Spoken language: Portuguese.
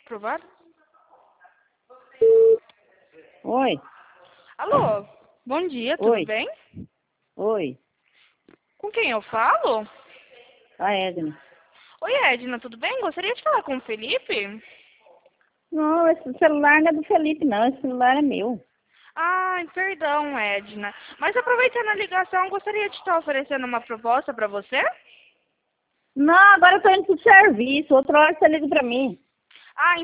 Aprovado? Oi, Alô, bom dia, tudo oi, bem? oi. Com quem eu falo? A Edna. Oi, Edna, tudo bem? Gostaria de falar com o Felipe? Não, esse celular não é do Felipe, não. Esse celular é meu. Ai, perdão, Edna. Mas aproveitando a ligação, gostaria de estar oferecendo uma proposta para você? Não, agora eu tô indo pro serviço. Outra hora você liga pra mim. Ah,